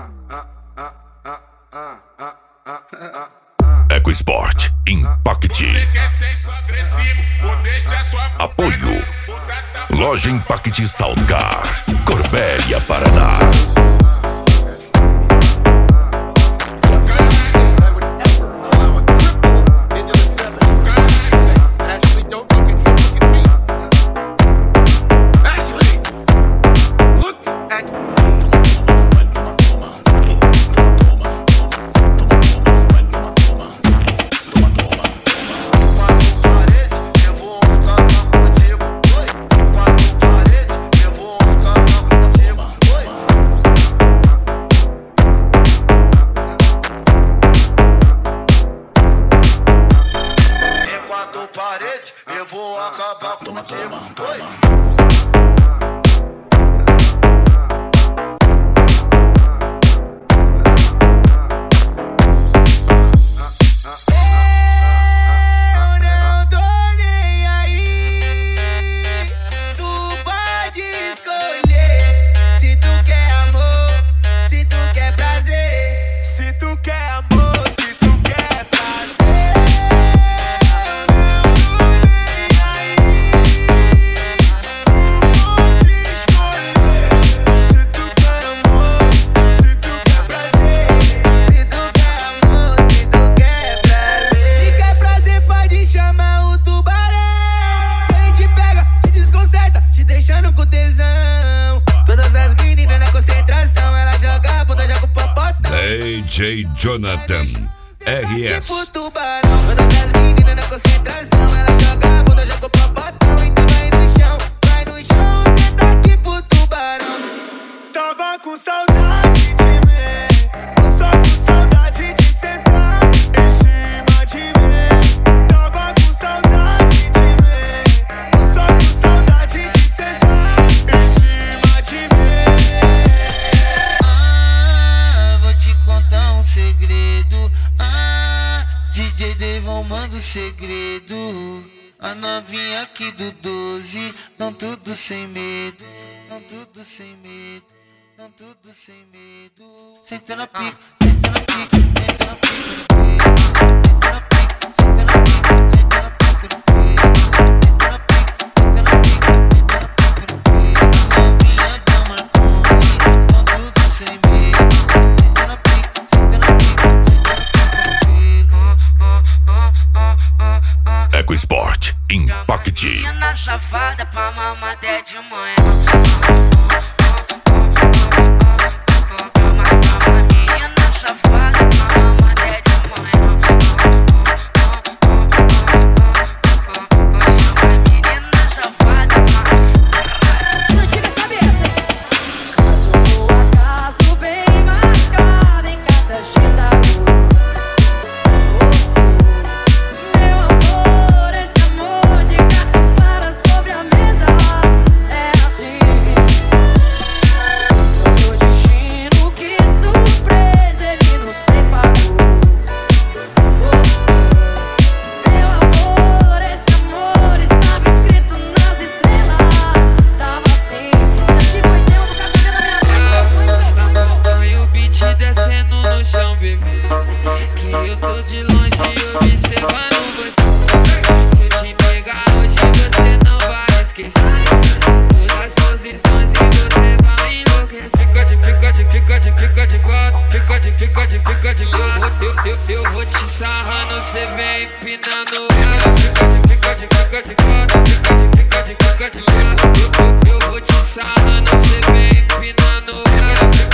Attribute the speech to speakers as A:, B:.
A: EcoSport Impact. Apoio Loja Impact Saltcar, Corbélia, Paraná.
B: Eu vou acabar contigo.
A: DJ Jonathan RS.
C: Todas as meninas na concentração, ela joga a bunda, joga o popotão. Então vai no chão, senta aqui pro tubarão.
B: Tava com saudade de mim, eu só com saudade de sentar em cima de mim. Tava com saudade de mim, eu só com saudade de sentar em cima de mim.
C: Vou te contar um segredo. DJ Devon manda o segredo. A novinha aqui do 12, não tudo sem medo, não tudo sem medo, não tudo sem medo. Senta na pica, senta na pica, senta na pica no peito. Senta na pica, senta na pica, senta na pica no peito. Senta na pica, senta na pica, senta na pica no peito. A novinha da Marconi, não tudo sem medo. Senta na pica, senta na pica, senta na pica no peito.
A: EcoSport Impact.
D: Menina safada pra mamar até de manhã. Menina safada pra mamar até de manhã. Chama a menina safada pra...
E: Eu tive essa cabeça. Caso por acaso bem marcado em cada agenda. Meu amor, esse amor de cartas claras sobre a mesa é assim. Seu destino, que surpresa ele nos preparou. Meu amor, esse amor estava escrito nas estrelas. Tava assim, isso aqui foi tempo do casamento da minha mãe.
F: Põe o beat descendo no chão, bebê, que eu tô de longe observando você. Se eu te pegar hoje, você não vai esquecer todas as posições e você vai enlouquecer. Fica de quatro, fica de quatro. Eu vou te sarrando, cê vem empinando ela. Fica de quatro, fica de quatro. Eu vou te sarrando, cê vem empinando ela.